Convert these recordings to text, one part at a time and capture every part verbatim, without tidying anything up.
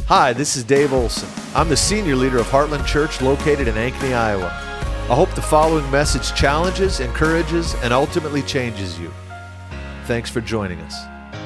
Hi, this is Dave Olson. I'm the senior leader of Heartland Church located in Ankeny, Iowa. I hope the following message challenges, encourages, and ultimately changes you. Thanks for joining us.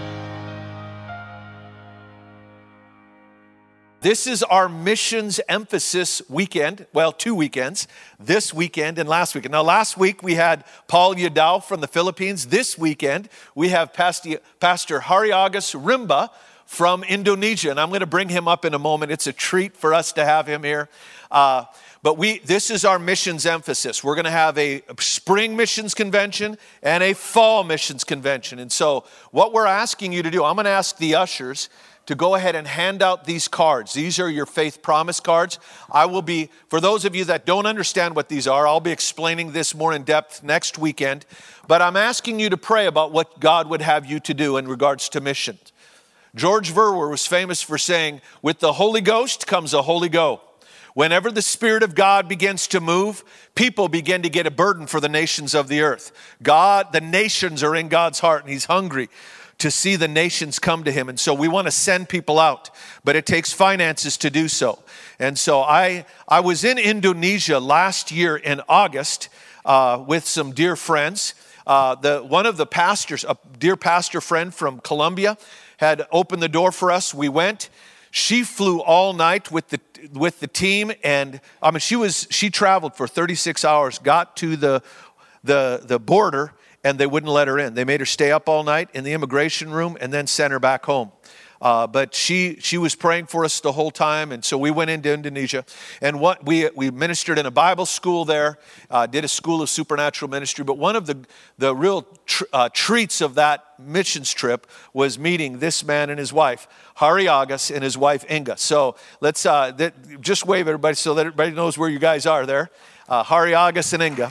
This is our missions emphasis weekend. Well, two weekends, this weekend and last weekend. Now, last week we had Paul Yadao from the Philippines. This weekend we have Pastor, Pastor Hariagas Rimba from Indonesia, and I'm going to bring him up in a moment. It's a treat for us to have him here. Uh, but we, this is our missions emphasis. We're going to have a spring missions convention and a fall missions convention. And so what we're asking you to do, I'm going to ask the ushers to go ahead and hand out these cards. These are your faith promise cards. I will be, for those of you that don't understand what these are, I'll be explaining this more in depth next weekend. But I'm asking you to pray about what God would have you to do in regards to missions. George Verwer was famous for saying, with the Holy Ghost comes a Holy Go. Whenever the Spirit of God begins to move, people begin to get a burden for the nations of the earth. God, the nations are in God's heart, and He's hungry to see the nations come to Him. And so we want to send people out, but it takes finances to do so. And so I, I was in Indonesia last year in August uh, with some dear friends. Uh, the, one of the pastors, a dear pastor friend from Colombia, had opened the door for us. We went. She flew all night with the with the team, and I mean, she was she traveled for thirty-six hours. Got to the the the border, and they wouldn't let her in. They made her stay up all night in the immigration room, and then sent her back home. Uh, but she she was praying for us the whole time, and so we went into Indonesia, and what we we ministered in a Bible school there, uh, did a school of supernatural ministry. But one of the the real tr- uh, treats of that missions trip was meeting this man and his wife, Hariagas, and his wife Inga. So let's uh, th- just wave everybody so that everybody knows where you guys are there. Uh, Hariagas and Inga.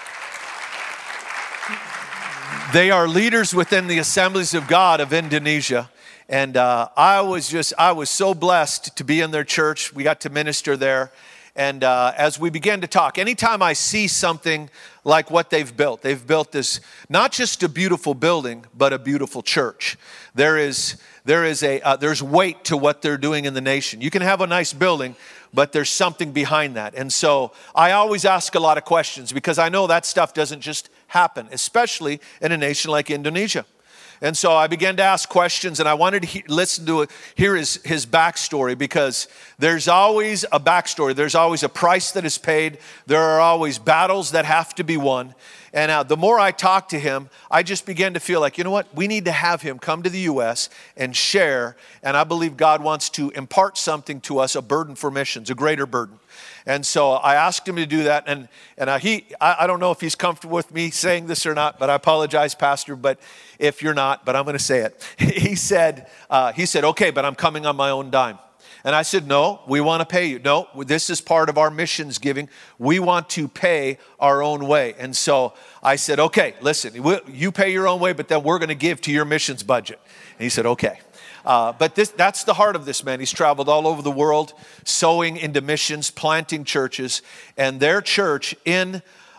They are leaders within the Assemblies of God of Indonesia. And uh, I was just, I was so blessed to be in their church. We got to minister there. And uh, as we began to talk, anytime I see something like what they've built, they've built this, not just a beautiful building, but a beautiful church. There is, there is a, uh, there's weight to what they're doing in the nation. You can have a nice building, but there's something behind that. And so I always ask a lot of questions because I know that stuff doesn't just happen, especially in a nation like Indonesia. And so I began to ask questions, and I wanted to he- listen to it, hear his, his backstory, because there's always a backstory. There's always a price that is paid. There are always battles that have to be won. And uh, the more I talked to him, I just began to feel like, you know what? We need to have him come to the U S and share. And I believe God wants to impart something to us, a burden for missions, a greater burden. And so I asked him to do that. And, and uh, he, I, I don't know if he's comfortable with me saying this or not, but I apologize, Pastor, but if you're not, but I'm going to say it. He said, uh, he said, okay, but I'm coming on my own dime. And I said, no, we want to pay you. No, this is part of our missions giving. We want to pay our own way. And so I said, okay, listen, you pay your own way, but then we're going to give to your missions budget. And he said, okay. Uh, but this, that's the heart of this man. He's traveled all over the world, sowing into missions, planting churches. And their church in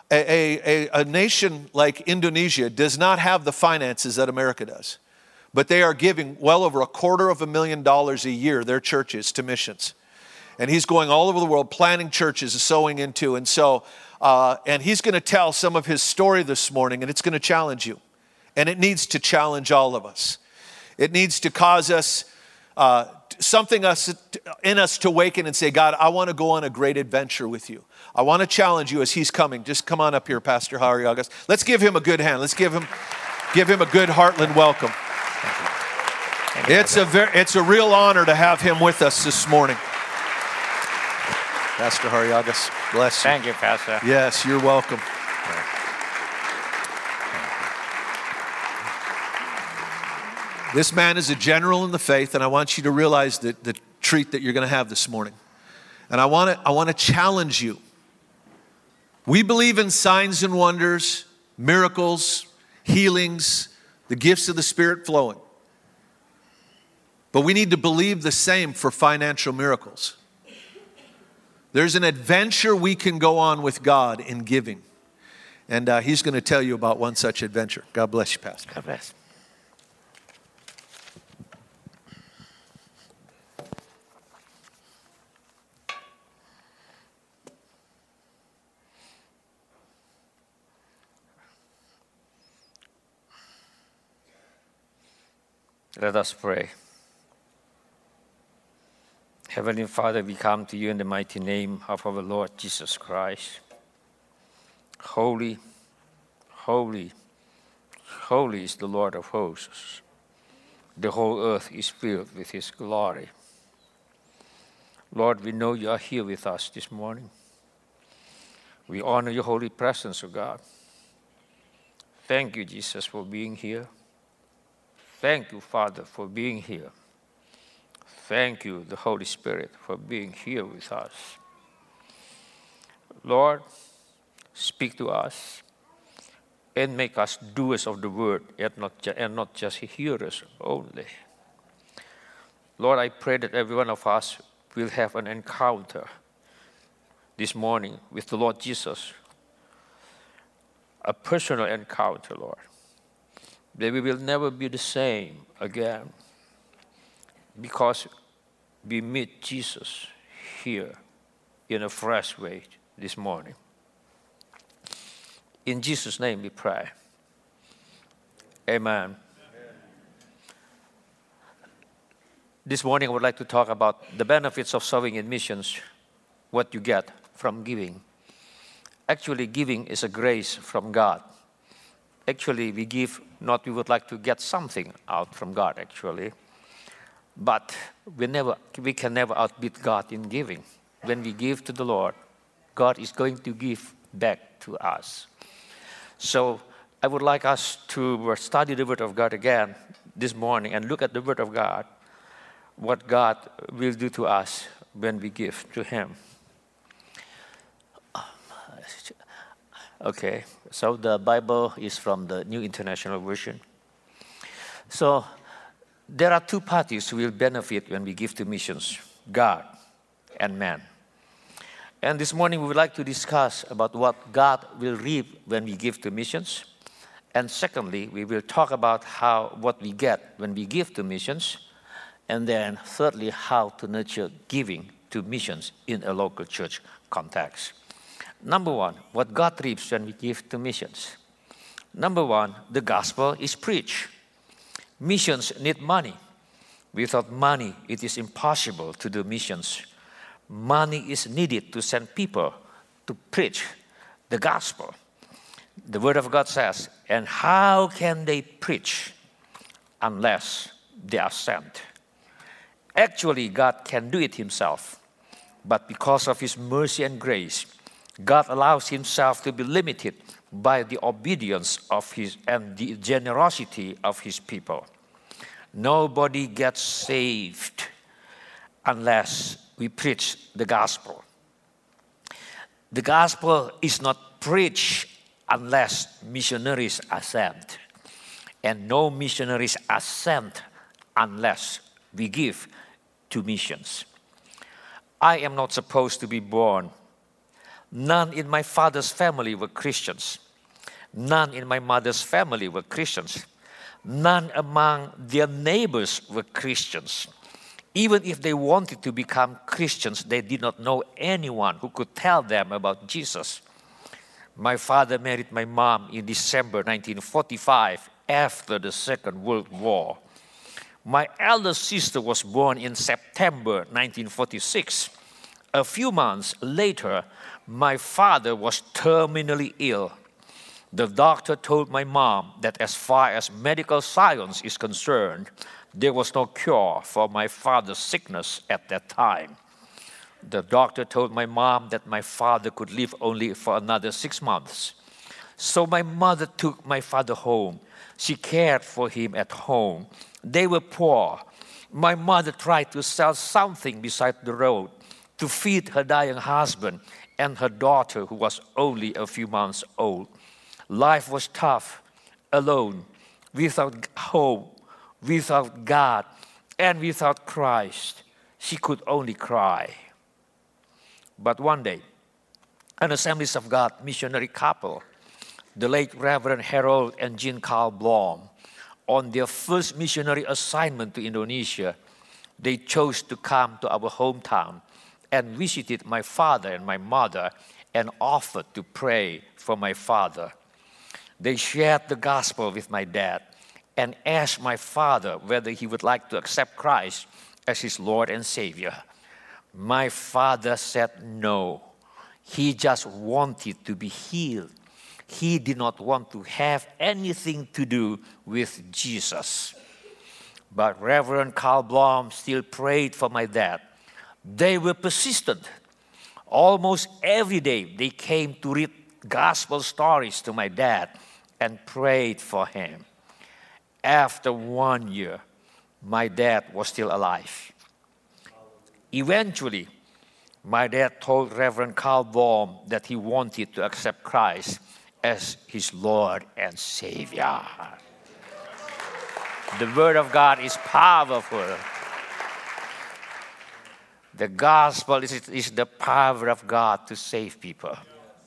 a, a, a nation like Indonesia does not have the finances that America does. But they are giving well over a quarter of a million dollars a year, their churches, to missions. And he's going all over the world, planting churches, sowing into. And so, uh, and he's going to tell some of his story this morning, and it's going to challenge you. And it needs to challenge all of us. It needs to cause us, uh, something us in us to awaken and say, God, I want to go on a great adventure with you. I want to challenge you as he's coming. Just come on up here, Pastor Hariagas. Let's give him a good hand. Let's give him, give him a good Heartland welcome. Thank you. It's a very, it's a real honor to have him with us this morning. Pastor Hariagas, bless you. Thank you, Pastor. Yes, you're welcome. This man is a general in the faith, and I want you to realize the, the treat that you're going to have this morning. And I want to I want to challenge you. We believe in signs and wonders, miracles, healings, the gifts of the Spirit flowing. But we need to believe the same for financial miracles. There's an adventure we can go on with God in giving. And uh, he's going to tell you about one such adventure. God bless you, Pastor. God bless. Let us pray. Heavenly Father, we come to you in the mighty name of our Lord Jesus Christ. Holy, holy, holy is the Lord of hosts. The whole earth is filled with his glory. Lord, we know you are here with us this morning. We honor your holy presence, O God. Thank you, Jesus, for being here. Thank you, Father, for being here. Thank you, the Holy Spirit, for being here with us. Lord, speak to us and make us doers of the word and not, ju- and not just hearers only. Lord, I pray that every one of us will have an encounter this morning with the Lord Jesus, a personal encounter, Lord, that we will never be the same again because we meet Jesus here in a fresh way this morning. In Jesus' name we pray. Amen. Amen. This morning I would like to talk about the benefits of sowing in missions, what you get from giving. Actually, giving is a grace from God. Actually, we give not we would like to get something out from God, actually. But we never, we can never outbid God in giving. When we give to the Lord, God is going to give back to us. So I would like us to study the Word of God again this morning and look at the Word of God, what God will do to us when we give to Him. Okay, so the Bible is from the New International Version. So there are two parties who will benefit when we give to missions, God and man. And this morning we would like to discuss about what God will reap when we give to missions. And secondly, we will talk about how what we get when we give to missions. And then thirdly, how to nurture giving to missions in a local church context. Number one, what God reaps when we give to missions. Number one, the gospel is preached. Missions need money. Without money, it is impossible to do missions. Money is needed to send people to preach the gospel. The Word of God says, and how can they preach unless they are sent? Actually, God can do it Himself. But because of His mercy and grace, God allows Himself to be limited by the obedience of His and the generosity of His people. Nobody gets saved unless we preach the gospel. The gospel is not preached unless missionaries are sent. And no missionaries are sent unless we give to missions. I am not supposed to be born. None in my father's family were Christians. None in my mother's family were Christians. None among their neighbors were Christians. Even if they wanted to become Christians, they did not know anyone who could tell them about Jesus. My father married my mom in December nineteen forty-five after the Second World War. My elder sister was born in September nineteen forty-six. A few months later, my father was terminally ill. The doctor told my mom that as far as medical science is concerned, there was no cure for my father's sickness at that time. The doctor told my mom that my father could live only for another six months. So my mother took my father home. She cared for him at home. They were poor. My mother tried to sell something beside the road to feed her dying husband and her daughter, who was only a few months old. Life was tough, alone, without hope, without God, and without Christ. She could only cry. But one day, an Assemblies of God missionary couple, the late Reverend Harold and Jean Carl Blom, on their first missionary assignment to Indonesia, they chose to come to our hometown and visited my father and my mother and offered to pray for my father. They shared the gospel with my dad and asked my father whether he would like to accept Christ as his Lord and Savior. My father said no. He just wanted to be healed. He did not want to have anything to do with Jesus. But Reverend Carl Blom still prayed for my dad. They were persistent. Almost every day they came to read gospel stories to my dad and prayed for him. After one year, my dad was still alive. Eventually, my dad told Reverend Carl Blom that he wanted to accept Christ as his Lord and Savior. The Word of God is powerful. The gospel is, is the power of God to save people.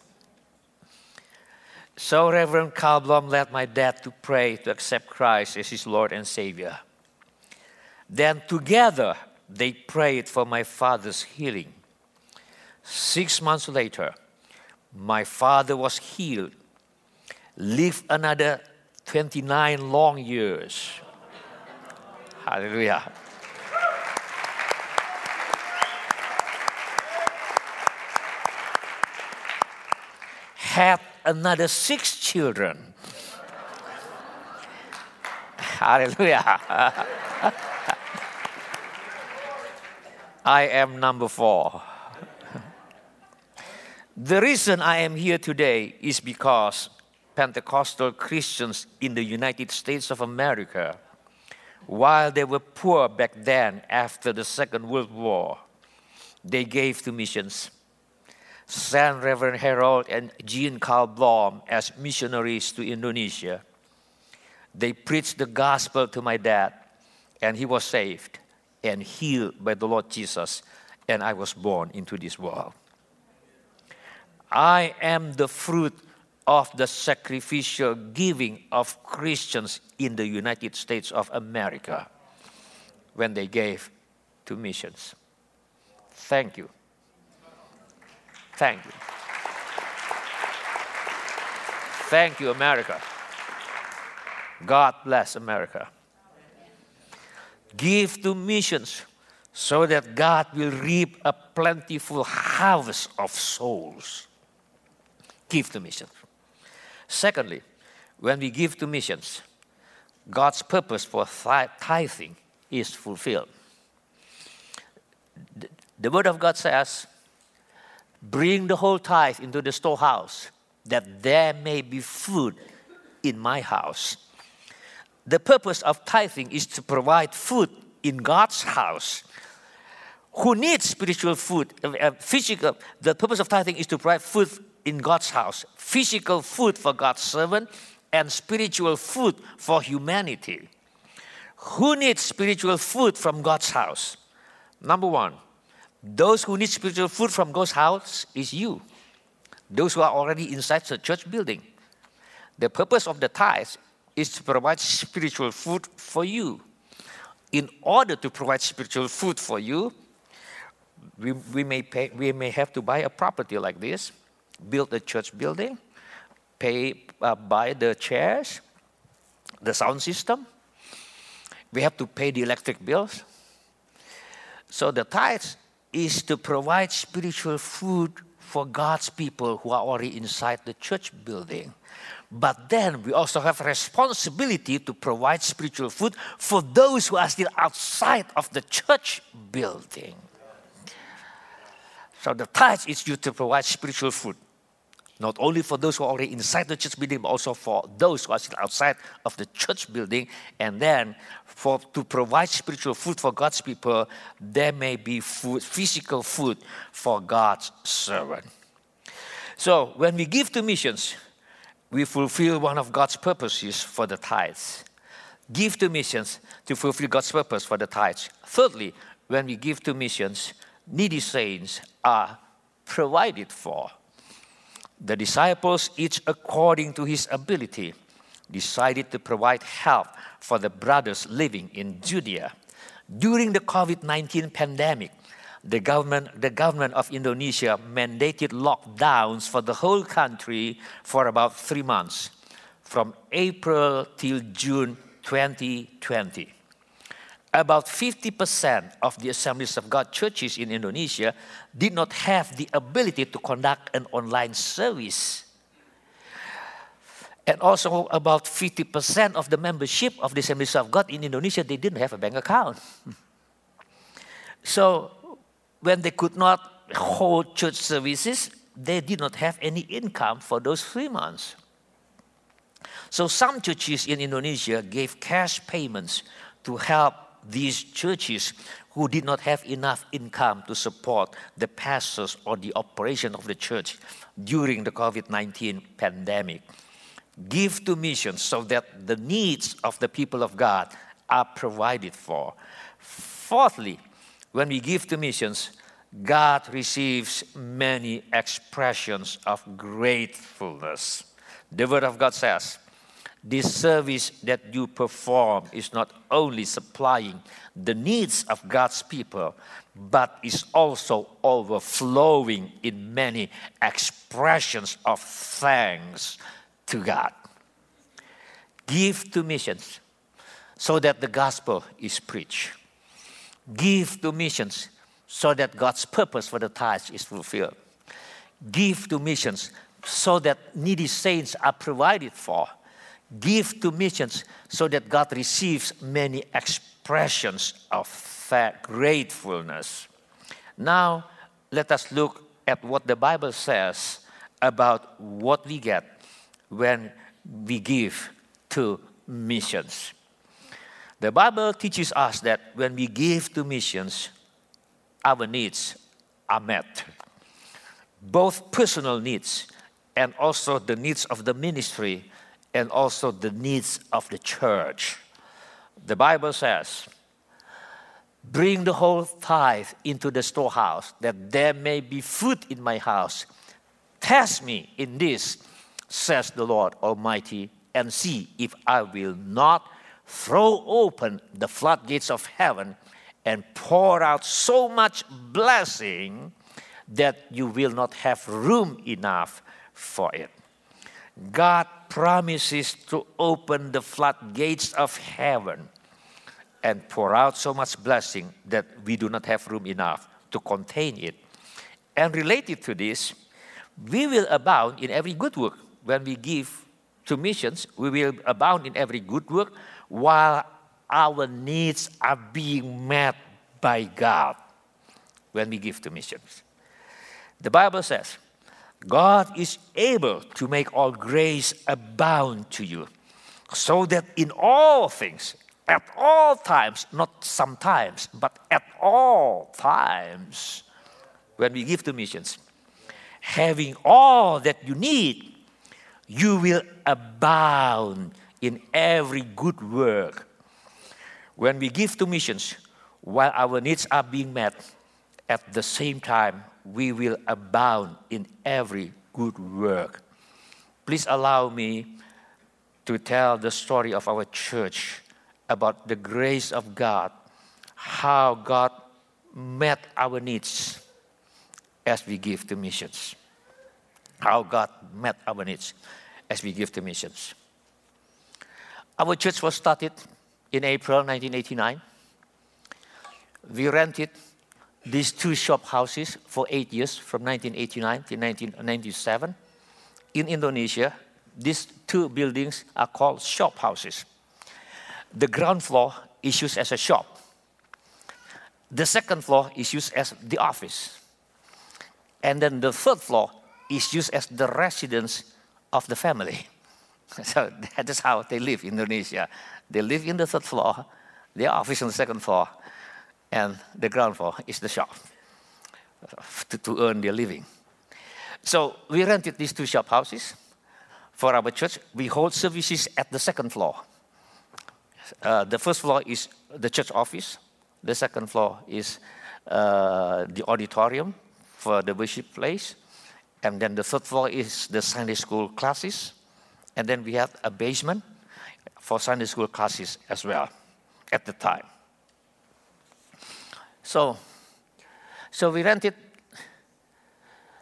So Reverend Carl Blom led my dad to pray to accept Christ as his Lord and Savior. Then together they prayed for my father's healing. Six months later, my father was healed, lived another twenty-nine long years. Hallelujah. Had another six children. Hallelujah. I am number four. The reason I am here today is because Pentecostal Christians in the United States of America, while they were poor back then after the Second World War, they gave to missions. Sent Reverend Harold and Jean Carl Blom as missionaries to Indonesia. They preached the gospel to my dad, and he was saved and healed by the Lord Jesus, and I was born into this world. I am the fruit of the sacrificial giving of Christians in the United States of America when they gave to missions. Thank you. Thank you. Thank you, America. God bless America. Give to missions so that God will reap a plentiful harvest of souls. Give to missions. Secondly, when we give to missions, God's purpose for tithing is fulfilled. The, the Word of God says, bring the whole tithe into the storehouse, that there may be food in my house. The purpose of tithing is to provide food in God's house. Who needs spiritual food? Uh, physical. The purpose of tithing is to provide food in God's house. Physical food for God's servant and spiritual food for humanity. Who needs spiritual food from God's house? Number one, those who need spiritual food from God's house is you. Those who are already inside the church building. The purpose of the tithe is to provide spiritual food for you. In order to provide spiritual food for you, we, we, may pay, we may have to buy a property like this, build a church building, pay, uh, buy the chairs, the sound system. We have to pay the electric bills. So the tithe is to provide spiritual food for God's people who are already inside the church building. But then we also have a responsibility to provide spiritual food for those who are still outside of the church building. So the tithe is used to provide spiritual food, not only for those who are already inside the church building, but also for those who are still outside of the church building. And then for to provide spiritual food for God's people, there may be food, physical food for God's servant. So when we give to missions, we fulfill one of God's purposes for the tithes. Give to missions to fulfill God's purpose for the tithes. Thirdly, when we give to missions, needy saints are provided for. The disciples, each according to his ability, decided to provide help for the brothers living in Judea. During the covid nineteen pandemic, the government, the government of Indonesia mandated lockdowns for the whole country for about three months, from April till June twenty twenty. About fifty percent of the Assemblies of God churches in Indonesia did not have the ability to conduct an online service. And also about fifty percent of the membership of the Assemblies of God in Indonesia, they didn't have a bank account. So when they could not hold church services, they did not have any income for those three months. So some churches in Indonesia gave cash payments to help these churches who did not have enough income to support the pastors or the operation of the church during the COVID nineteen pandemic. Give to missions so that the needs of the people of God are provided for. Fourthly, when we give to missions, God receives many expressions of gratefulness. The Word of God says, this service that you perform is not only supplying the needs of God's people, but is also overflowing in many expressions of thanks to God. Give to missions so that the gospel is preached. Give to missions so that God's purpose for the tithes is fulfilled. Give to missions so that needy saints are provided for. Give to missions so that God receives many expressions of gratefulness. Now, let us look at what the Bible says about what we get when we give to missions. The Bible teaches us that when we give to missions, our needs are met. Both personal needs and also the needs of the ministry and also the needs of the church. The Bible says, bring the whole tithe into the storehouse, that there may be food in my house. Test me in this, says the Lord Almighty, and see if I will not throw open the floodgates of heaven and pour out so much blessing that you will not have room enough for it. God promises to open the floodgates of heaven and pour out so much blessing that we do not have room enough to contain it. And related to this, we will abound in every good work. When we give to missions, we will abound in every good work while our needs are being met by God when we give to missions. The Bible says, God is able to make all grace abound to you, so that in all things, at all times, not sometimes, but at all times, when we give to missions, having all that you need, you will abound in every good work. When we give to missions, while our needs are being met, at the same time, we will abound in every good work. Please allow me to tell the story of our church about the grace of God, how God met our needs as we give to missions. How God met our needs as we give to missions. Our church was started in April nineteen eighty-nine. We rented these two shop houses for eight years, from nineteen eighty-nine to nineteen ninety-seven. In Indonesia, these two buildings are called shop houses. The ground floor is used as a shop. The second floor is used as the office. And then the third floor is used as the residence of the family. So that is how they live in Indonesia. They live in the third floor, their office on the second floor, and the ground floor is the shop to, to earn their living. So we rented these two shop houses for our church. We hold services at the second floor. Uh, the first floor is the church office. The second floor is uh, the auditorium for the worship place. And then the third floor is the Sunday school classes. And then we have a basement for Sunday school classes as well at the time. So, so we rented.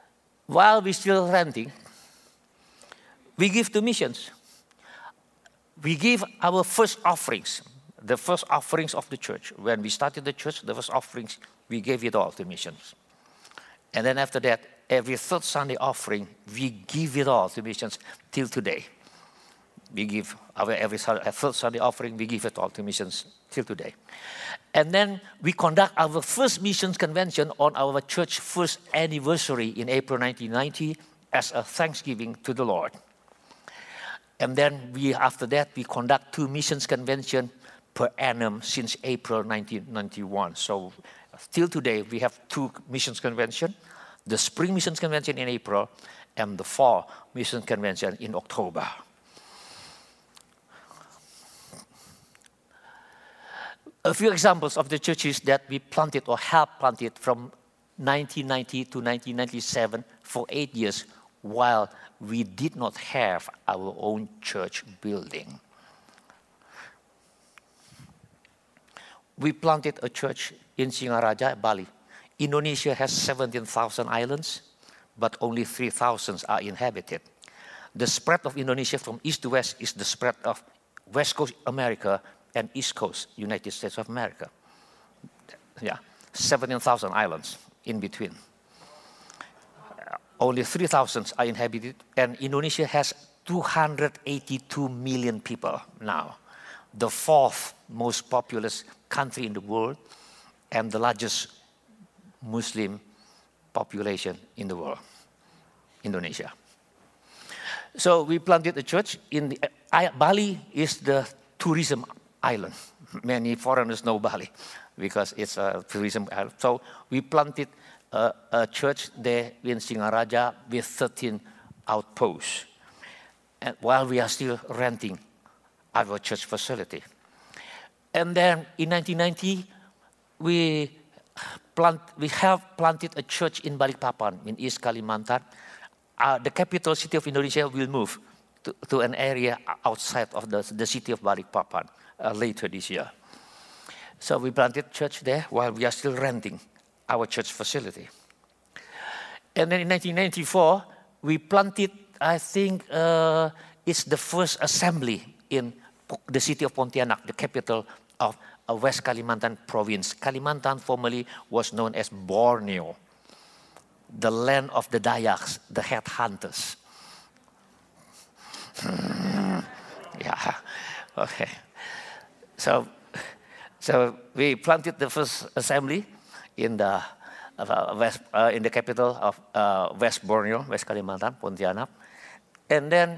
While we're still renting, we give to missions. we give our first offerings, the first offerings of the church. When we started the church, the first offerings, we gave it all to missions. And then after that, every third Sunday offering, we give it all to missions till today. We give our every third Sunday offering, we give it all to missions till today. And then we conduct our first missions convention on our church first anniversary in April nineteen ninety as a thanksgiving to the Lord. And then we, after that, we conduct two missions convention per annum since April nineteen ninety-one. So till today, we have two missions convention, the spring missions convention in April and the fall missions convention in October. A few examples of the churches that we planted or helped planted from nineteen ninety to nineteen ninety-seven for eight years while we did not have our own church building. We planted a church in Singaraja, Bali. Indonesia has seventeen thousand islands, but only three thousand are inhabited. The spread of Indonesia from east to west is the spread of West Coast America and East Coast United States of America. Yeah, seventeen thousand islands in between. Only three thousand are inhabited, and Indonesia has two hundred eighty-two million people now, the fourth most populous country in the world, and the largest Muslim population in the world, Indonesia. So we planted a church in the, uh, Bali is the tourism island. Many foreigners know Bali because it's a tourism island. So we planted a, a church there in Singaraja with thirteen outposts, and while we are still renting our church facility. And then in nineteen ninety, we plant, we have planted a church in Balikpapan in East Kalimantan. Uh, the capital city of Indonesia will move to, to an area outside of the, the city of Balikpapan uh, later this year. So we planted church there while we are still renting our church facility. And then in nineteen ninety-four, we planted, I think uh, it's the first assembly in the city of Pontianak, the capital of uh, West Kalimantan province. Kalimantan formerly was known as Borneo, the land of the Dayaks, the headhunters. Yeah, okay. So, so we planted the first assembly in the uh, west, uh, in the capital of uh, West Borneo, West Kalimantan, Pontianak, and then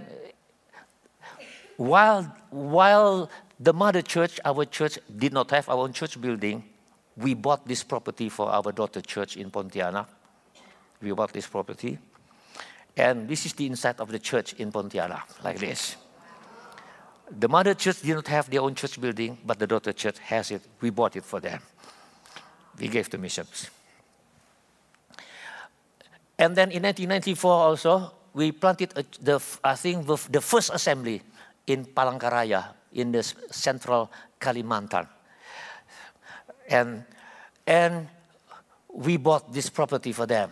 while while the mother church, our church, did not have our own church building, we bought this property for our daughter church in Pontianak. We bought this property. And this is the inside of the church in Pontianak, like this. The mother church did not have their own church building, but the daughter church has it. We bought it for them. We gave to missions. And then in nineteen ninety-four also, we planted, a, the I think, the, the first assembly in Palangkaraya, in the central Kalimantan. And, and we bought this property for them.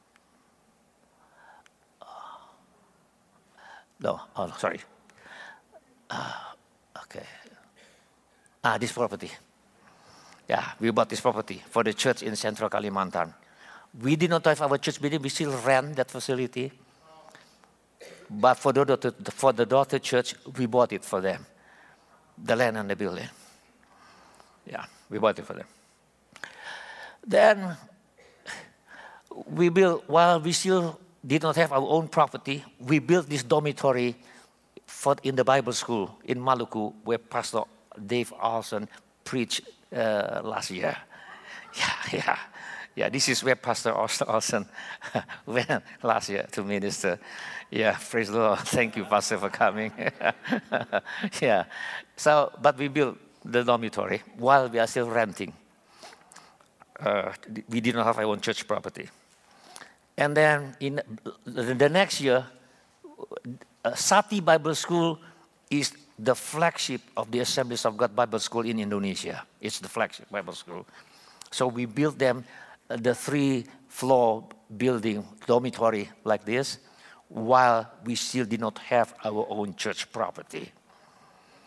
No, oh, sorry. Uh, okay. Ah, this property. Yeah, we bought this property for the church in central Kalimantan. We did not have our church building. We still rent that facility. But for the daughter, for the daughter church, we bought it for them. The land and the building. Yeah, we bought it for them. Then we built, while we still did not have our own property, we built this dormitory for in the Bible school in Maluku, where Pastor Dave Olson preached uh, last year. Yeah, yeah, yeah. This is where Pastor Olson went last year to minister. Yeah, praise the Lord. Thank you, Pastor, for coming. Yeah. So, but we built the dormitory while we are still renting. Uh, we did not have our own church property. And then in the next year, uh, Sati Bible School is the flagship of the Assemblies of God Bible School in Indonesia. It's the flagship Bible school. So we built them uh, the three-floor building dormitory like this, while we still did not have our own church property.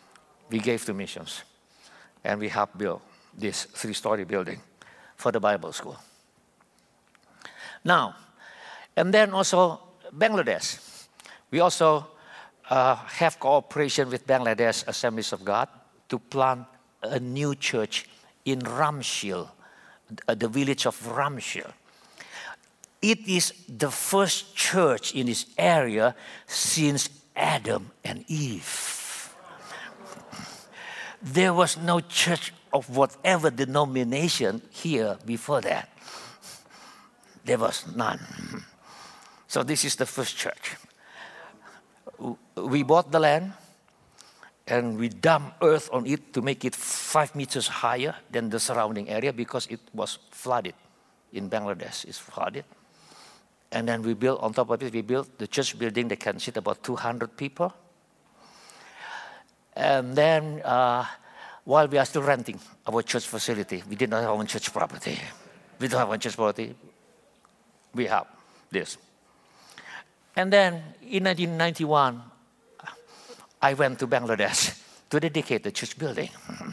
we gave to missions. And we helped build this three-story building for the Bible school. Now, and then also Bangladesh. We also uh, have cooperation with Bangladesh Assemblies of God to plant a new church in Ramshil, the village of Ramshil. It is the first church in this area since Adam and Eve. There was no church of whatever denomination here before that. There was none. So this is the first church. We bought the land and we dumped earth on it to make it five meters higher than the surrounding area because it was flooded. In Bangladesh, it's flooded. And then we built, on top of it, we built the church building that can sit about two hundred people. And then, uh, while we are still renting our church facility, we did not have our own church property. We don't have our own church property. We have this. And then, in nineteen ninety-one, I went to Bangladesh to dedicate the church building.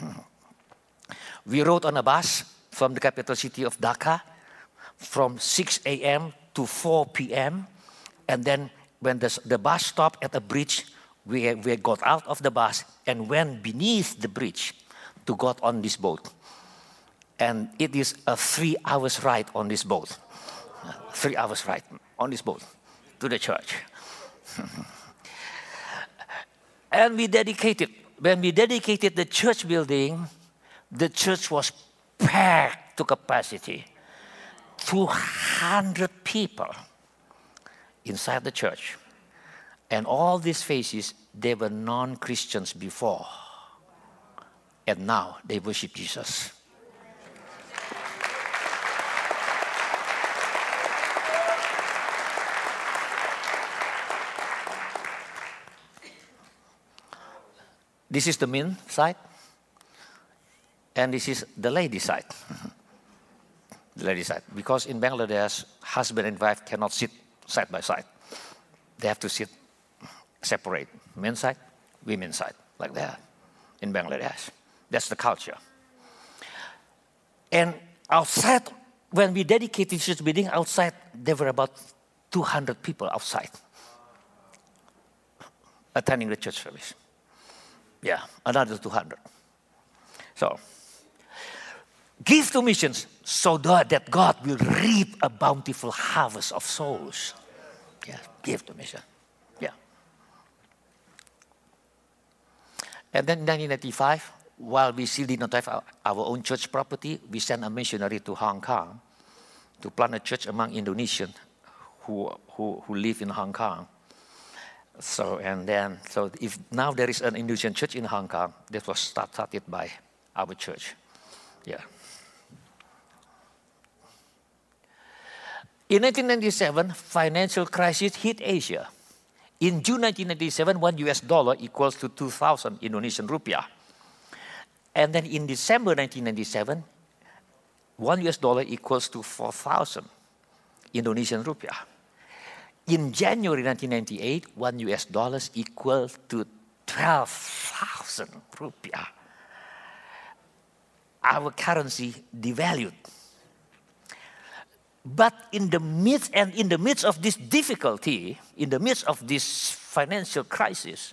We rode on a bus from the capital city of Dhaka from six a.m. to four p.m. And then when the, the bus stopped at a bridge, we, we got out of the bus and went beneath the bridge to go on this boat. And it is a three hours ride on this boat. Three hours ride on this boat to the church. And we dedicated, when we dedicated the church building, the church was packed to capacity. two hundred people inside the church. And all these faces, they were non-Christians before. And now they worship Jesus. This is the men side. And this is the lady side. The lady side. Because in Bangladesh, husband and wife cannot sit side by side. They have to sit separate. Men's side, women's side, like that in Bangladesh. That's the culture. And outside, when we dedicated church building, outside, there were about two hundred people outside attending the church service. Yeah, another two hundred. So, give to missions so that God will reap a bountiful harvest of souls. Yeah, give to mission. Yeah. And then in nineteen ninety-five, while we still did not have our, our own church property, we sent a missionary to Hong Kong to plant a church among Indonesians who, who, who live in Hong Kong. So, and then, so if now there is an Indonesian church in Hong Kong, that was started by our church. Yeah. In nineteen ninety-seven, financial crisis hit Asia. In June nineteen ninety-seven, one U S dollar equals to two thousand Indonesian rupiah. And then in December nineteen ninety-seven, one U S dollar equals to four thousand Indonesian rupiah. In January nineteen ninety-eight, one U S dollar equals to twelve thousand rupiah. Our currency devalued. But in the midst and in the midst of this difficulty, in the midst of this financial crisis,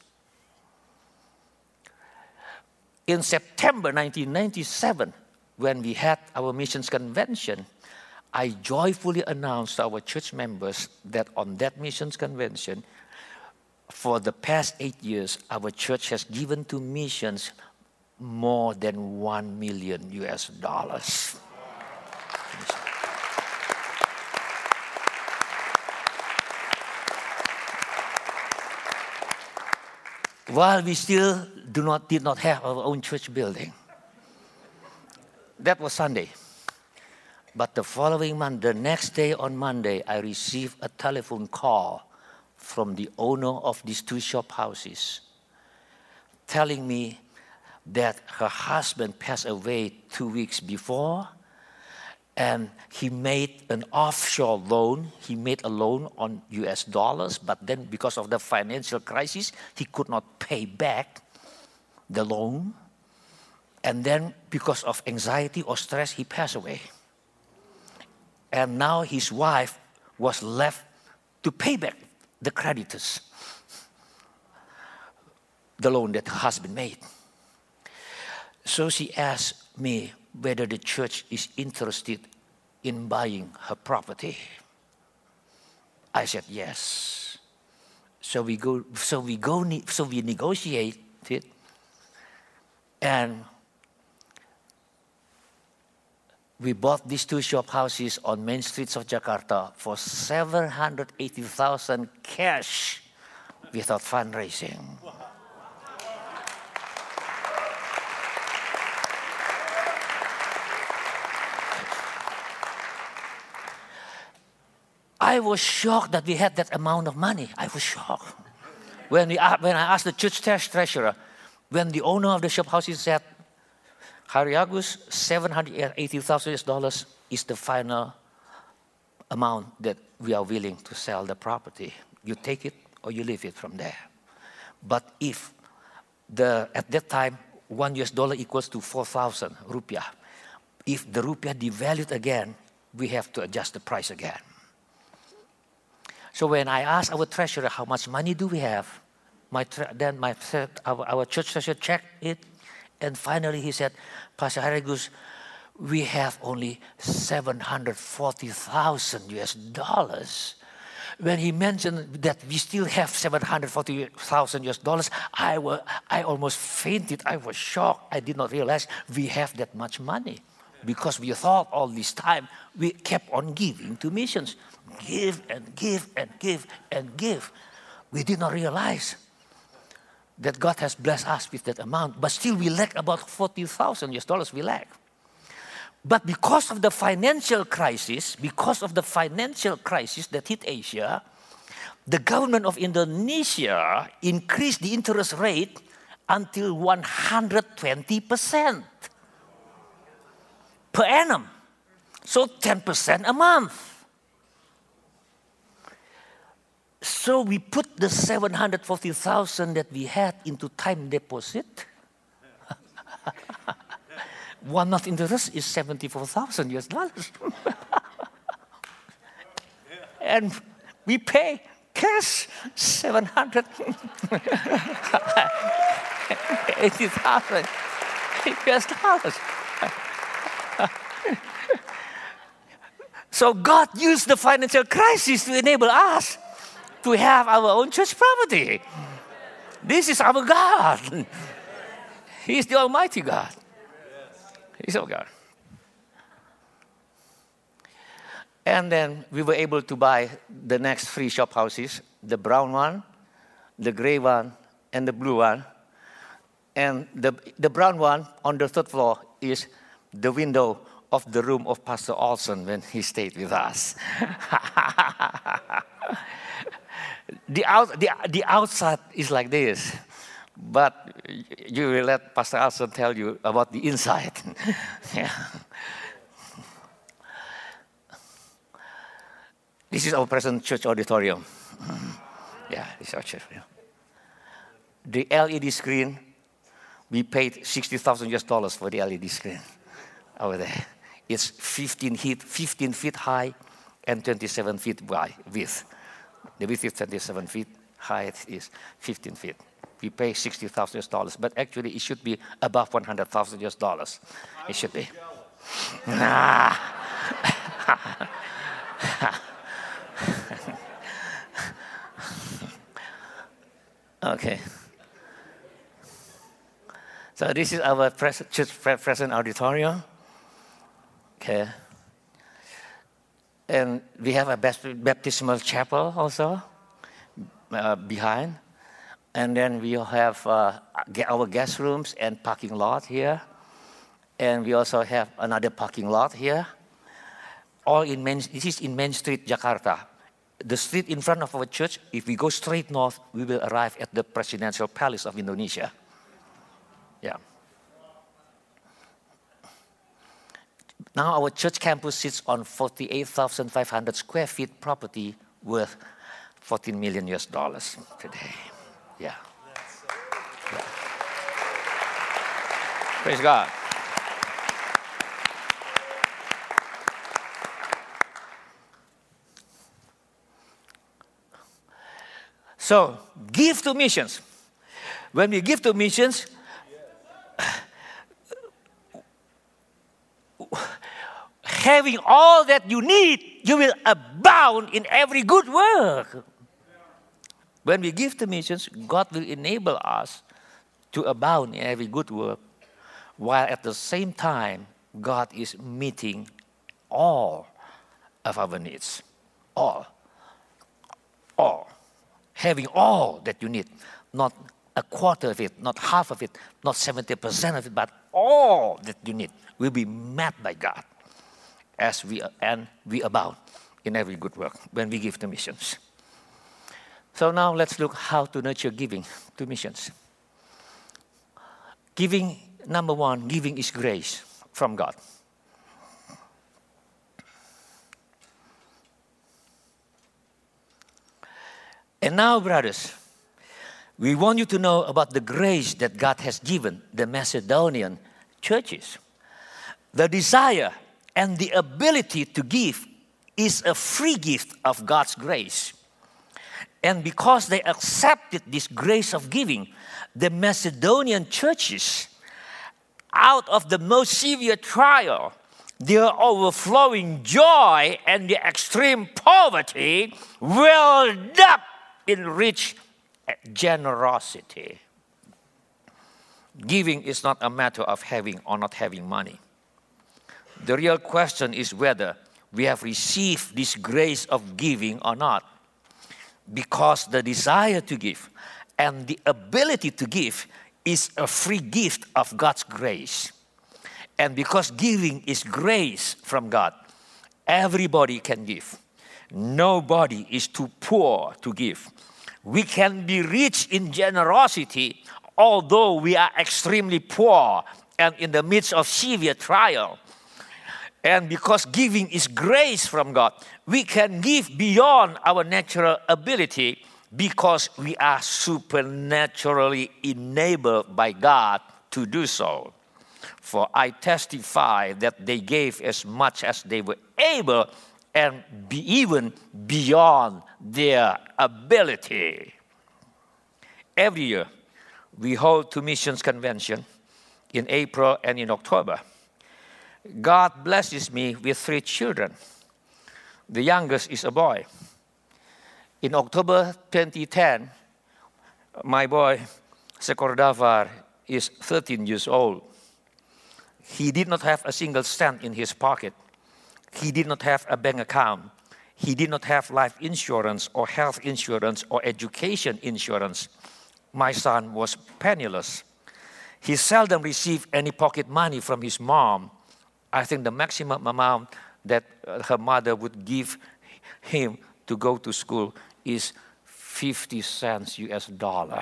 in September nineteen ninety-seven, when we had our missions convention, I joyfully announced to our church members that on that missions convention, for the past eight years, our church has given to missions more than one million U S dollars. While we still do not, did not have our own church building. That was Sunday. But the following month, the next day on Monday, I received a telephone call from the owner of these two shop houses telling me that her husband passed away two weeks before, and he made an offshore loan. He made a loan on U S dollars, but then because of the financial crisis, he could not pay back the loan. And then because of anxiety or stress, he passed away. And now his wife was left to pay back the creditors, the loan that her husband made. So she asked me whether the church is interested in buying her property. I said yes. So we go. So we go. So we negotiated, and we bought these two shop houses on main streets of Jakarta for seven hundred eighty thousand cash, without fundraising. I was shocked that we had that amount of money. I was shocked. When, we, when I asked the church treasurer, when the owner of the shop houses said, Hari Agus, seven hundred eighty thousand U S dollars is the final amount that we are willing to sell the property. You take it or you leave it from there. But if the at that time, one U S dollar equals to four thousand rupiah. If the rupiah devalued again, we have to adjust the price again. So when I asked our treasurer, how much money do we have? My tre- then my our, our church treasurer checked it, and finally he said, Pastor Hari Agus, we have only seven hundred forty thousand U S dollars. When he mentioned that we still have seven hundred forty thousand U S dollars, I, were, I almost fainted. I was shocked. I did not realize we have that much money, because we thought all this time we kept on giving to missions. Give and give and give and give. We did not realize that God has blessed us with that amount, but still we lack about forty thousand U S dollars we lack. But because of the financial crisis, because of the financial crisis that hit Asia, the government of Indonesia increased the interest rate until one hundred twenty percent per annum. So ten percent a month. So we put the seven hundred forty thousand that we had into time deposit. One month interest is seventy-four thousand U S dollars. And we pay cash seven hundred eighty thousand U S dollars. So God used the financial crisis to enable us to have our own church property. This is our God. He is the Almighty God. He's our God. And then we were able to buy the next three shop houses, the brown one, the gray one, and the blue one. And the, the brown one on the third floor is the window of the room of Pastor Olson when he stayed with us. The, out, the, the outside is like this, but you will let Pastor Alson tell you about the inside. Yeah. This is our present church auditorium. Yeah, this is our church. Yeah. The L E D screen, we paid sixty thousand U S dollars for the L E D screen over there. It's fifteen feet, fifteen feet high and twenty-seven feet wide width. The width is twenty-seven feet, height is fifteen feet. We pay sixty thousand U S dollars, but actually it should be above one hundred thousand U S dollars. It should be. Okay. So this is our pres- church present auditorium. Okay. And we have a baptismal chapel also uh, behind. And then we have uh, our guest rooms and parking lot here. And we also have another parking lot here. All in Main, this is in Main Street, Jakarta. The street in front of our church, if we go straight north, we will arrive at the Presidential Palace of Indonesia. Yeah. Now our church campus sits on forty-eight thousand five hundred square feet property worth fourteen million U S dollars today. Yeah. Yeah. Praise God. So, give to missions. When we give to missions, having all that you need, you will abound in every good work. When we give to missions, God will enable us to abound in every good work, while at the same time, God is meeting all of our needs. All. All. Having all that you need, not a quarter of it, not half of it, not seventy percent of it, but all that you need will be met by God as we and we abound in every good work when we give to missions. So now let's look how to nurture giving to missions. Giving, number one, giving is grace from God. And now, brothers, we want you to know about the grace that God has given the Macedonian churches. The desire and the ability to give is a free gift of God's grace. And because they accepted this grace of giving, the Macedonian churches, out of the most severe trial, their overflowing joy and their extreme poverty, welled up in rich generosity. Giving is not a matter of having or not having money. The real question is whether we have received this grace of giving or not. Because the desire to give and the ability to give is a free gift of God's grace. And because giving is grace from God, everybody can give. Nobody is too poor to give. We can be rich in generosity, although we are extremely poor and in the midst of severe trial. And because giving is grace from God, we can give beyond our natural ability because we are supernaturally enabled by God to do so. For I testify that they gave as much as they were able and be even beyond their ability. Every year, we hold two missions convention in April and in October. God blesses me with three children. The youngest is a boy. In October twenty ten, my boy, Sekordavar, is thirteen years old. He did not have a single cent in his pocket. He did not have a bank account. He did not have life insurance or health insurance or education insurance. My son was penniless. He seldom received any pocket money from his mom. I think the maximum amount that her mother would give him to go to school is fifty cents U S dollar.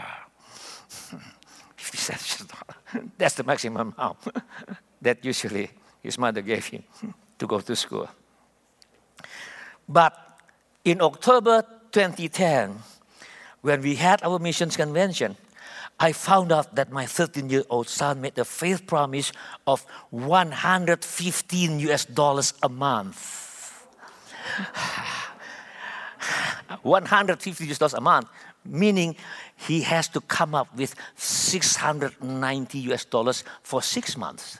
fifty cents U S dollar. That's the maximum amount that usually his mother gave him to go to school. But in October twenty ten, when we had our missions convention, I found out that my thirteen-year-old son made a faith promise of one hundred fifteen U S dollars a month. one hundred fifty U S dollars a month, meaning he has to come up with six hundred ninety U S dollars for six months.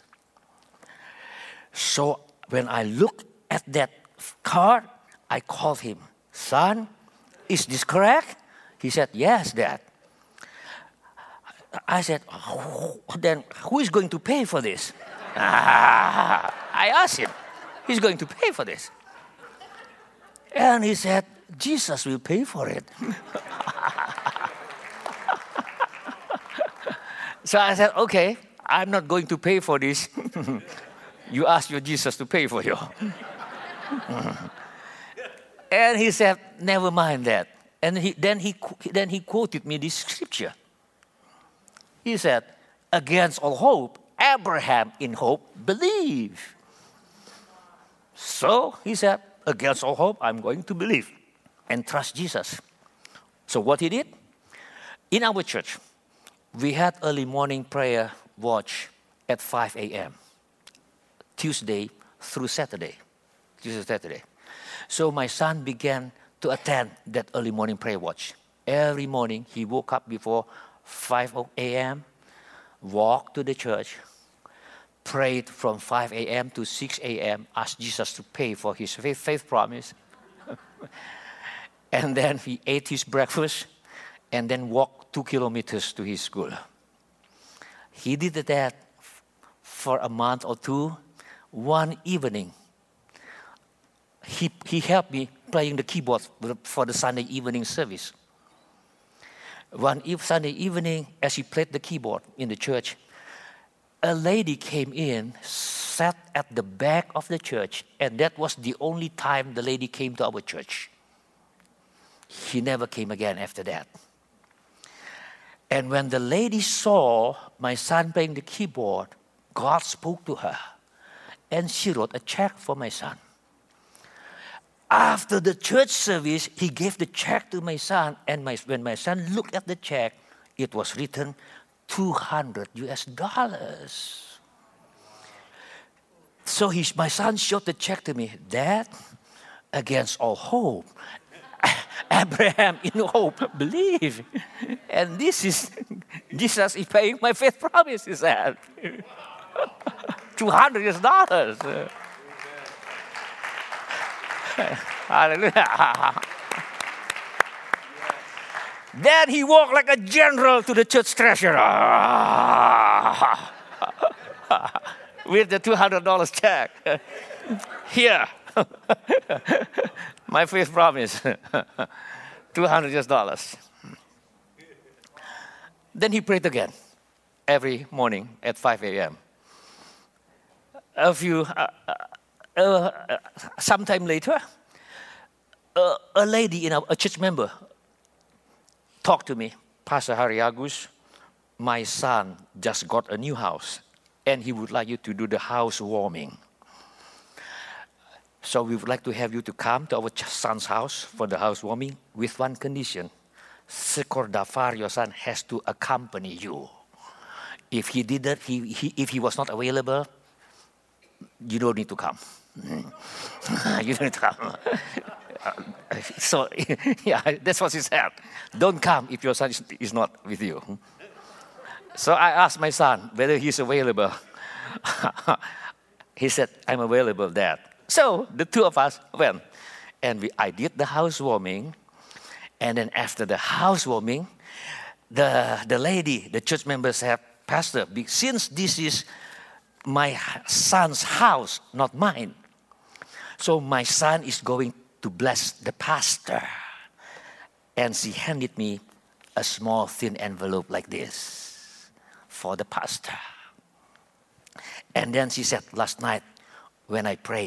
So when I looked at that card, I called him, "Son, is this correct?" He said, "Yes, Dad." I said, oh, "Then who is going to pay for this?" ah, I asked him, "Who's going to pay for this?" And he said, "Jesus will pay for it." So I said, "Okay, I'm not going to pay for this. You ask your Jesus to pay for you." And he said, "Never mind that." And he, then, he, then he quoted me this scripture. He said, "Against all hope, Abraham in hope believed." So he said, "Against all hope, I'm going to believe and trust Jesus." So what he did? In our church, we had early morning prayer watch at five a.m., Tuesday through Saturday. Tuesday, Saturday. So my son began to attend that early morning prayer watch. Every morning he woke up before five a.m., walked to the church, prayed from five a.m. to six a.m., asked Jesus to pay for his faith, faith promise. And then he ate his breakfast and then walked two kilometers to his school. He did that for a month or two. One evening, he, he helped me playing the keyboard for the Sunday evening service. One Sunday evening, as he played the keyboard in the church, a lady came in, sat at the back of the church, and that was the only time the lady came to our church. He never came again after that. And when the lady saw my son playing the keyboard, God spoke to her, and she wrote a check for my son. After the church service, he gave the check to my son, and my, when my son looked at the check, it was written two hundred U S dollars. So he, my son showed the check to me. Dad, against all hope, Abraham in hope believe. And this is, Jesus is paying my faith promise, he said. two hundred U S dollars. Hallelujah. Then he walked like a general to the church treasurer with the two hundred dollars check. Here, my faith promise, two hundred U S dollars. Then he prayed again every morning at five a.m. A few, uh, uh, uh, sometime later, uh, a lady, in our, a church member, talked to me, Pastor Hari Agus, my son just got a new house, and he would like you to do the house warming. So we would like to have you to come to our son's house for the house warming with one condition. Sekor Dafar, your son, has to accompany you. If he didn't, he, he, if he was not available, you don't need to come. You don't need to come. So, yeah, that's what he said. Don't come if your son is, is not with you. So I asked my son whether he's available. He said, I'm available, Dad. So the two of us went. And we, I did the housewarming. And then after the housewarming, the, the lady, the church member said, Pastor, since this is my son's house, not mine, so my son is going to bless the pastor. And she handed me a small thin envelope like this for the pastor. And then she said, last night when I prayed,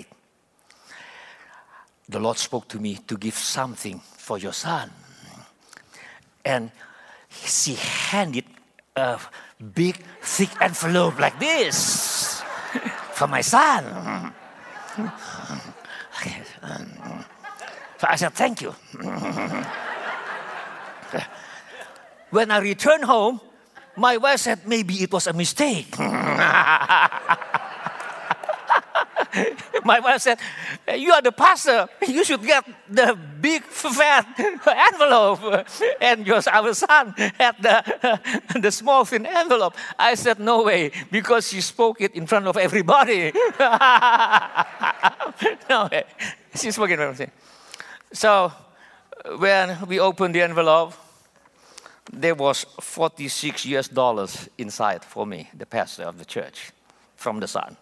the Lord spoke to me to give something for your son. And she handed a big, thick envelope like this for my son. So I said, thank you. When I returned home, my wife said, maybe it was a mistake. My wife said, you are the pastor. You should get the big, fat envelope. And your, our son had the, the small, thin envelope. I said, no way, because she spoke it in front of everybody. No way. She spoke it in front of everybody. So when we opened the envelope, there was forty-six U S dollars inside for me, the pastor of the church, from the son.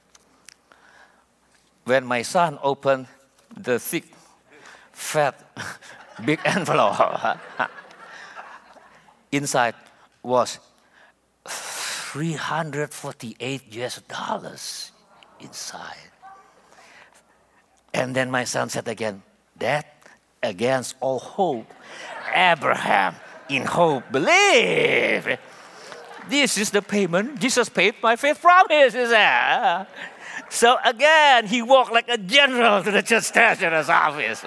When my son opened the thick, fat, big envelope, inside was three hundred forty-eight U S dollars inside. And then my son said again, Dad, against all hope, Abraham in hope believe. This is the payment Jesus paid my faith promise, he said. So again, he walked like a general to the church treasurer's office,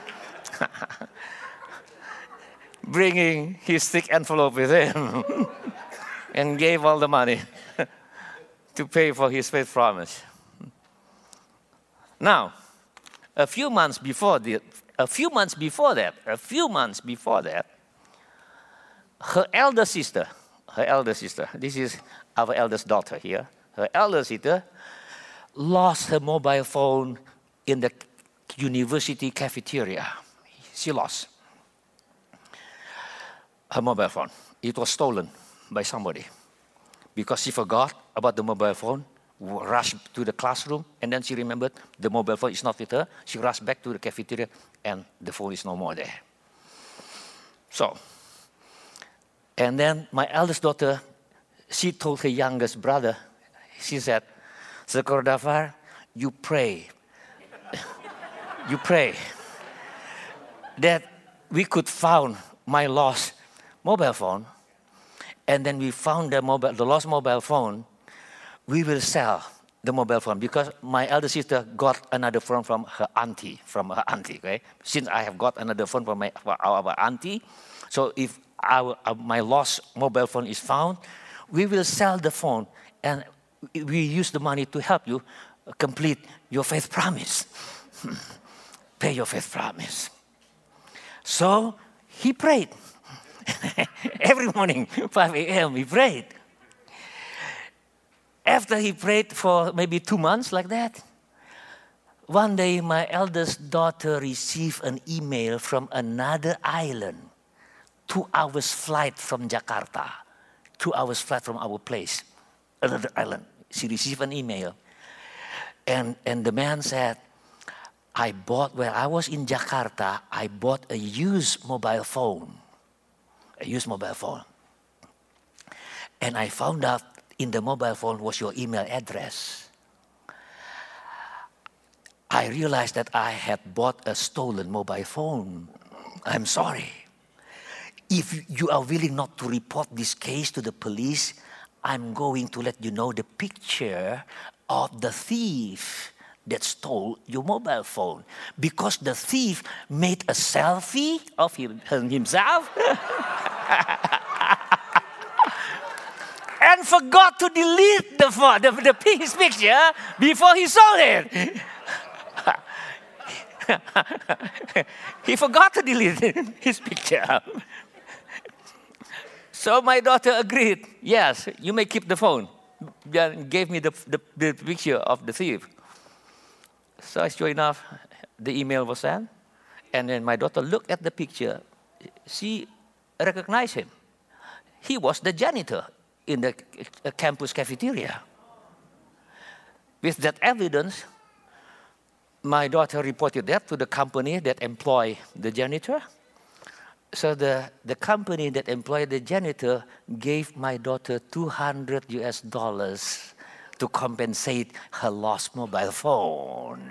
bringing his thick envelope with him, and gave all the money to pay for his faith promise. Now, a few months before the, a few months before that, a few months before that, her elder sister, her elder sister, this is our eldest daughter here, her elder sister lost her mobile phone in the university cafeteria. She lost her mobile phone. It was stolen by somebody because she forgot about the mobile phone, rushed to the classroom, and then she remembered the mobile phone is not with her. She rushed back to the cafeteria, and the phone is no more there. So, and then my eldest daughter, she told her youngest brother, she said, Sekor Dafar, you pray, you pray that we could find my lost mobile phone, and then we found the mobile, the lost mobile phone, we will sell the mobile phone because my elder sister got another phone from her auntie, from her auntie, okay? Since I have got another phone from, my, from our auntie, so if our, uh, my lost mobile phone is found, we will sell the phone and we use the money to help you complete your faith promise. Pay your faith promise. So he prayed. Every morning, five a.m., he prayed. After he prayed for maybe two months like that, one day my eldest daughter received an email from another island, two hours flight from Jakarta, two hours flight from our place, another island. She received an email. And, and the man said, I bought, when I was in Jakarta, I bought a used mobile phone. A used mobile phone. And I found out in the mobile phone was your email address. I realized that I had bought a stolen mobile phone. I'm sorry. If you are willing not to report this case to the police, I'm going to let you know the picture of the thief that stole your mobile phone. Because the thief made a selfie of him, himself and forgot to delete the, the, the his picture before he sold it. He forgot to delete his picture. So my daughter agreed, yes, you may keep the phone. Then gave me the, the, the picture of the thief. So sure enough, the email was sent. And then my daughter looked at the picture. She recognized him. He was the janitor in the campus cafeteria. With that evidence, my daughter reported that to the company that employed the janitor. So the, the company that employed the janitor gave my daughter two hundred U S dollars to compensate her lost mobile phone.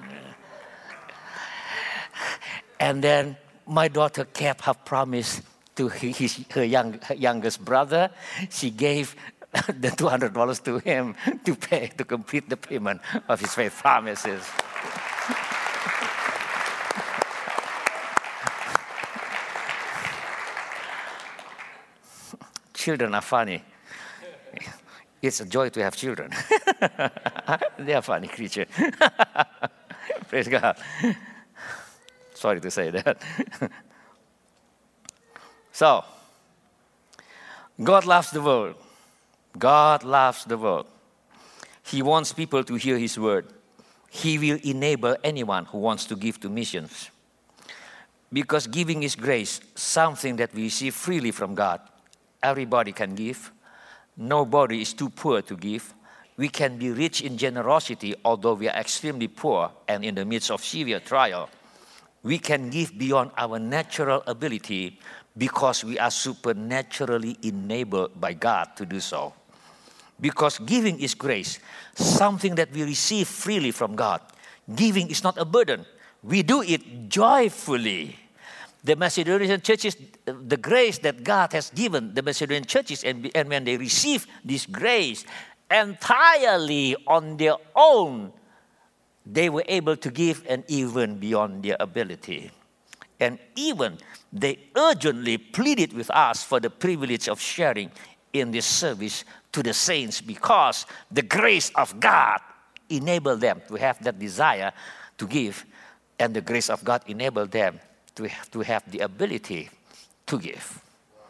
And then my daughter kept her promise to his, her, young, her youngest brother. She gave the two hundred dollars to him to pay, to complete the payment of his faith promises. Children are funny. It's a joy to have children. They are funny creatures. Praise God. Sorry to say that. So, God loves the world. God loves the world. He wants people to hear His word. He will enable anyone who wants to give to missions. Because giving is grace, something that we receive freely from God. Everybody can give. Nobody is too poor to give. We can be rich in generosity, although we are extremely poor and in the midst of severe trial. We can give beyond our natural ability because we are supernaturally enabled by God to do so. Because giving is grace, something that we receive freely from God. Giving is not a burden. We do it joyfully. The Macedonian churches, the grace that God has given the Macedonian churches, and, and when they receive this grace entirely on their own, they were able to give and even beyond their ability. And even they urgently pleaded with us for the privilege of sharing in this service to the saints because the grace of God enabled them to have that desire to give, and the grace of God enabled them to have, to have the ability to give.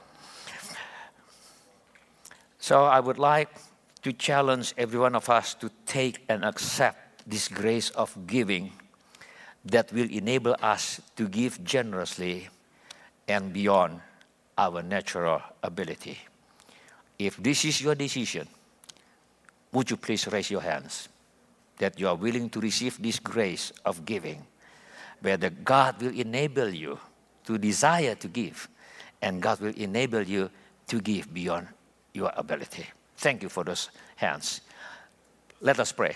So I would like to challenge every one of us to take and accept this grace of giving that will enable us to give generously and beyond our natural ability. If this is your decision, would you please raise your hands that you are willing to receive this grace of giving, where the God will enable you to desire to give, and God will enable you to give beyond your ability. Thank you for those hands. Let us pray.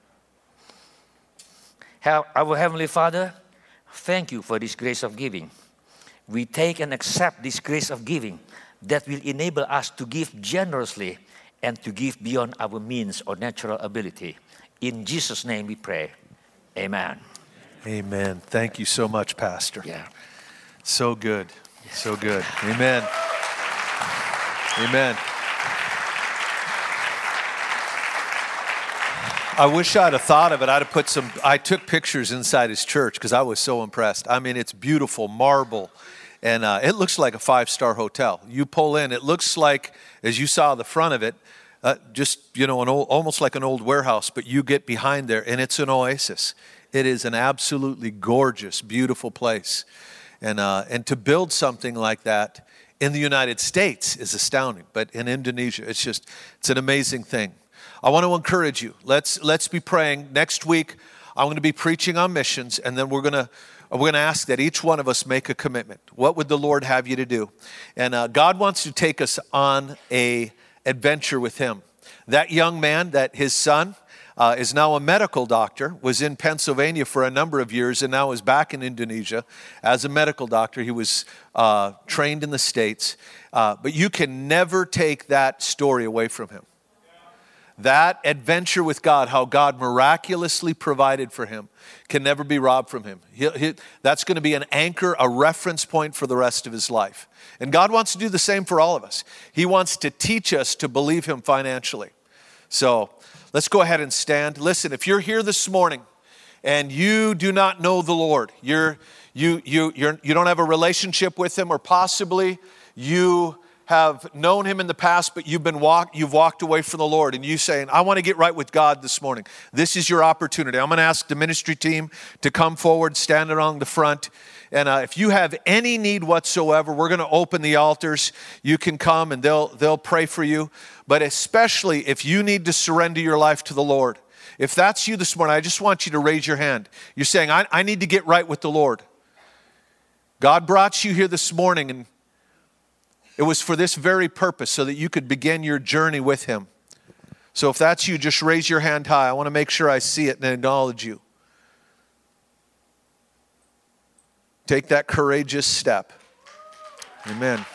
Our Heavenly Father, thank you for this grace of giving. We take and accept this grace of giving that will enable us to give generously and to give beyond our means or natural ability. In Jesus' name we pray. Amen. Amen. Thank you so much, Pastor. Yeah. So good. So good. Amen. Amen. I wish I'd have thought of it. I'd have put some, I took pictures inside his church because I was so impressed. I mean, it's beautiful, marble, and uh, it looks like a five-star hotel. You pull in, it looks like, as you saw the front of it, uh, just, you know, an old, almost like an old warehouse, but you get behind there, and it's an oasis. It is an absolutely gorgeous, beautiful place. And, uh, and to build something like that in the United States is astounding, but in Indonesia, it's just, it's an amazing thing. I want to encourage you. Let's let's be praying. Next week, I'm going to be preaching on missions, and then we're going to we're going to ask that each one of us make a commitment. What would the Lord have you to do? And uh, God wants to take us on a adventure with Him. That young man, that his son, uh, is now a medical doctor. Was in Pennsylvania for a number of years, and now is back in Indonesia as a medical doctor. He was uh, trained in the States, uh, but you can never take that story away from him. That adventure with God, how God miraculously provided for him, can never be robbed from him. He, he, that's going to be an anchor, a reference point for the rest of his life. And God wants to do the same for all of us. He wants to teach us to believe Him financially. So let's go ahead and stand. Listen, if you're here this morning and you do not know the Lord, you're, you, you, you're, you don't have a relationship with Him, or possibly you have known Him in the past, but you've been walk, you've walked away from the Lord, and you saying, I want to get right with God this morning. This is your opportunity. I'm going to ask the ministry team to come forward, stand along the front. And uh, if you have any need whatsoever, we're going to open the altars. You can come and they'll, they'll pray for you. But especially if you need to surrender your life to the Lord. If that's you this morning, I just want you to raise your hand. You're saying, I, I need to get right with the Lord. God brought you here this morning, and it was for this very purpose, so that you could begin your journey with Him. So if that's you, just raise your hand high. I want to make sure I see it and acknowledge you. Take that courageous step. Amen.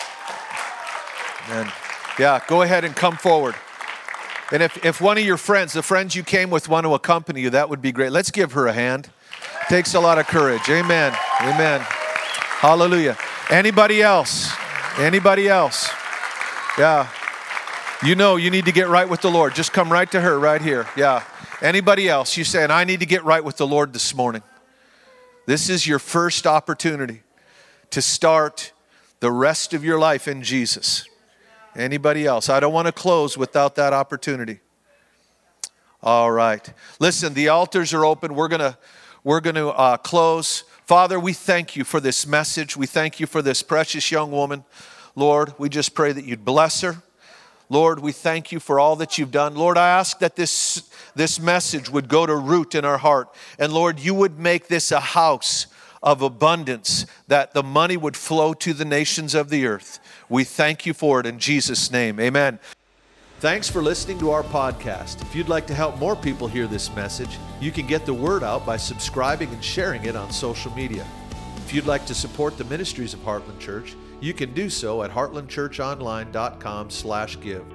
Amen. Yeah, go ahead and come forward. And if, if one of your friends, the friends you came with, want to accompany you, that would be great. Let's give her a hand. Takes a lot of courage. Amen. Amen. Hallelujah. Anybody else? Anybody else? Yeah. You know you need to get right with the Lord. Just come right to her right here. Yeah. Anybody else? You saying, I need to get right with the Lord this morning. This is your first opportunity to start the rest of your life in Jesus. Anybody else? I don't want to close without that opportunity. All right. Listen, the altars are open. We're going to we're going to uh, close. Father, we thank You for this message. We thank You for this precious young woman. Lord, we just pray that You'd bless her. Lord, we thank You for all that You've done. Lord, I ask that this, this message would go to root in our heart. And Lord, You would make this a house of abundance, that the money would flow to the nations of the earth. We thank You for it in Jesus' name. Amen. Thanks for listening to our podcast. If you'd like to help more people hear this message, you can get the word out by subscribing and sharing it on social media. If you'd like to support the ministries of Heartland Church, you can do so at heartland church online dot com slash give.